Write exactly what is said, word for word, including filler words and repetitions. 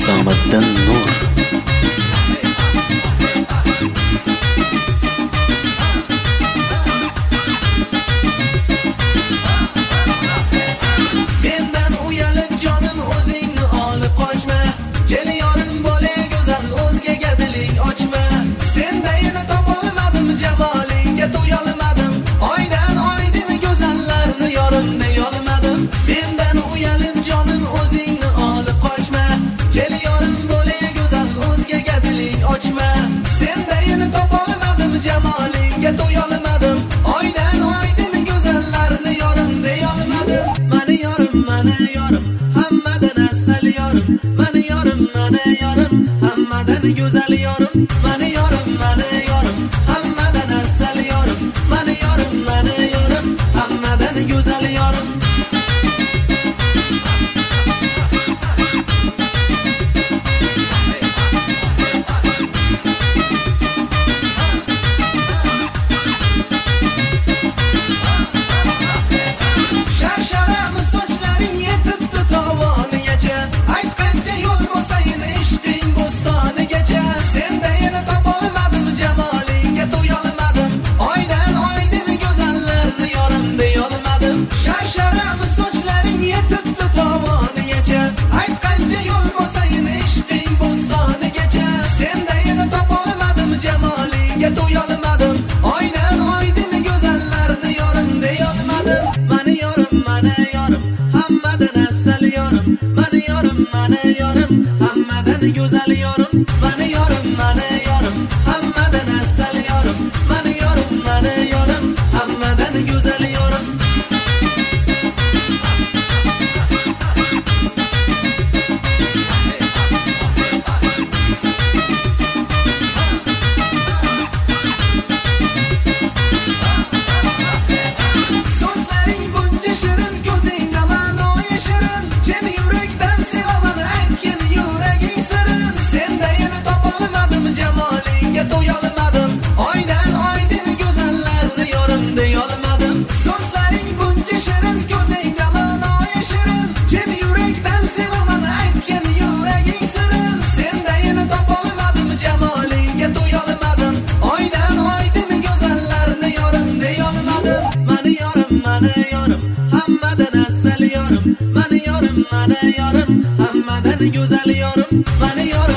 Nizomiddin Nur. Mendan uyalib jonim o'zingni olib qochma. Kel yorim bo'lay go'zal o'zgaga diling ochma. Sendayini topolmadim, jamolingga to'yolmadim. Oydan oydin go'zallarni yorim deyolmadim. Mendan uyalib jonim o'zingni olib qochma. Kel yorim bo'lay go'zal o'zgaga diling ochma. Sendayini topolmadim, jamolingga to'yolmadim. Oydan oydin go'zallarni yorim deyolmadim. Mani yorim, mani yorim, hammadan asal yorim. Mani yorim, mani yorim, hammadan go'zal yorim. Mani yorim, mani yorim, hammadan asal yorim. Mani yorim, mani yorim, hammadan go'zal yorim. Sharsharamu sochlaring yetibdi tovonigacha. Aytqancha yo'l bo'lsayin ishqing bo'stonigacha. Sendayini topolmadim, jamolingga to'yolmadim. Oydan oydin go'zallarni yorim deyolmadim. Sharsharamu sochlaring yetibdi tovonigacha. Aytqancha yo'l bo'lsayin ishqing bo'stonigacha. Sendayini topolmadim, jamolingga to'yolmadim. Oydan oydin go'zallarni yorim deyolmadim. Mani yorim, mani yorim, hammadan asal yorim. Mani yorim, mani yorim, hammadan go'zal yorim. Mani yorim, mani yorim, hammadan asal yorim. Mani yorim, mani yorim, hammadan go'zal yorim. So'zlaring buncha shirin, ko'zingda ma'noyi shirin. Seni yurakdan sevaman, aytgin yuraging sirin. Sendayini topolmadim, jamolingga to'yolmadim. Oydan oydin go'zallarni yorim deyolmadim. So'zlaring buncha shirin, ko'zingda ma'noyi shirin. Seni yurakdan sevaman, aytgin yuraging sirin. Sendayini topolmadim, jamolingga to'yolmadim. Oydan oydin go'zallarni yorim deyolmadim. Mani yorim, mani yorim, hammadan asal yorim. Mani yorim, mani yorim, hammadan go'zal yorim. Mani yorim